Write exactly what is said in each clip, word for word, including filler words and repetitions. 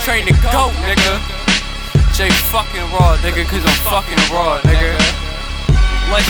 trained to go, nigga. J fucking raw, nigga, cause I'm fucking raw, nigga. Like,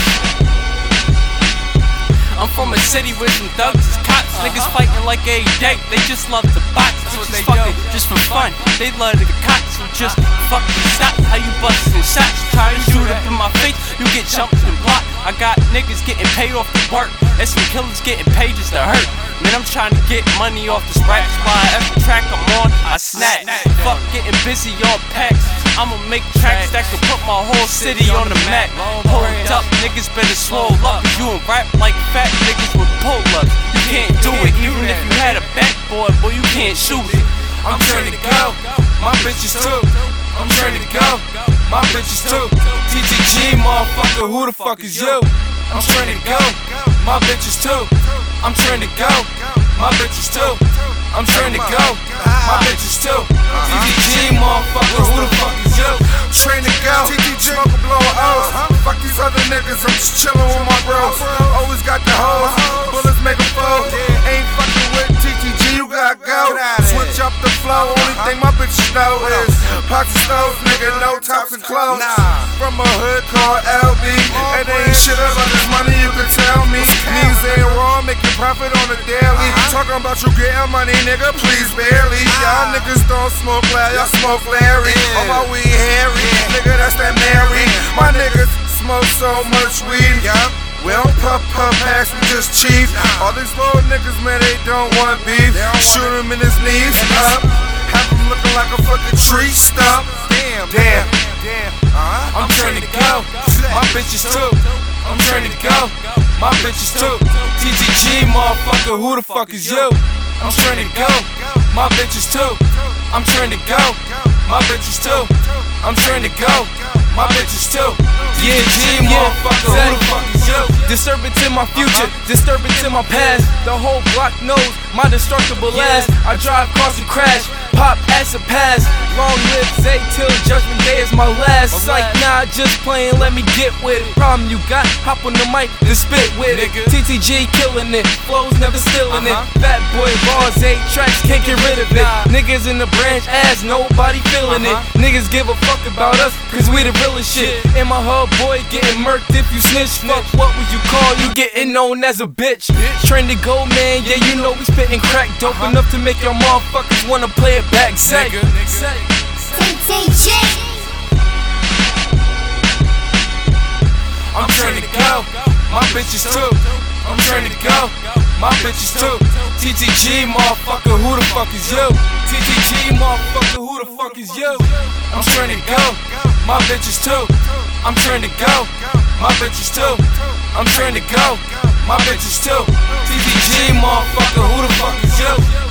I'm from a city with some thugs, cops, uh-huh. Niggas fighting like every day. They just love to box, that's what they fucking do. Just for fun. They love to get cops, so just fucking stop. How you bustin' shots? Try to shoot up in my face, you get jumped and blocked. I got niggas getting paid off the work, and some killers getting paid just to hurt. Man, I'm trying to get money off this rap spot. Every track I'm on, I snap. Fuck getting busy on packs. I'ma make tracks that can put my whole city on the map. Hold up, niggas better slow up. You and rap like fat niggas with pull-ups. You can't do it, even if you had a backboard, boy, you can't shoot it. I'm trained to go, my bitches too. I'm trained to go, my bitches too. T T G, motherfucker, who the fuck is you? I'm trained to go, my bitches too. I'm trained to go, my bitches too. I'm trained to go, my bitches too. T T G, motherfucker, who the fuck is you? Trained to go, T T G, smoke a blow O's. Fuck these other niggas, I'm just chillin' with my bros. Always got the hoes, bullets make a foe. Ain't fucking with T T G, you gotta go. Switch up the flow, only thing my bitches know is pots and stoves, nigga, no tops and clothes. From a hood called L B, it ain't shit about this money, you can tell me. Knees ain't raw, making profit on the daily. Talking about you getting money, nigga, please barely. Y'all niggas don't smoke loud, y'all smoke Larry. On my weed hairy, nigga, that's that Mary. My niggas smoke so much weed, yeah. We don't puff puff packs, we just cheap. All these little niggas, man, they don't want beef. Shoot him in his knees up, have him looking like a fucking tree stump. Damn, damn, damn. I'm trained to go, my bitches too. I'm trained to go, my bitches too. T T G, motherfucker, who the fuck is you? I'm trained to go, my bitches too. I'm trained to go, my bitches too. I'm trained to go, my bitches too. Yeah, G, motherfucker, who the fuck is you? Disturbance in my future, disturbance in my past. The whole block knows my destructible ass. I drive cars and crash, pop acid pass. Long live Zay till judgment day is my last. Like, nah, just playing, let me get with it. Problem you got, hop on the mic, then spit with it. T T G killing it, flows never stealing it. Fat boy bars, eight tracks, can't get rid of it. Niggas in the branch ass, nobody feeling it. Niggas give a fuck about us, cause we the realest shit. And my hub boy getting murked if you snitch. Fuck, what would you call you getting known as a bitch? Trained to go, man, yeah, you know we spitting crack dope enough to make your motherfuckers wanna play it back. Say, say. T T G. I'm trained to go, my bitches too. I'm trained to go, my bitches too. T T G, motherfucker, who the fuck is you? T T G, motherfucker, who the fuck is you? I'm trained to go, my bitches too. I'm trained to go, my bitches too. I'm trained to go, my bitches too. T T G, motherfucker, who the fuck is you?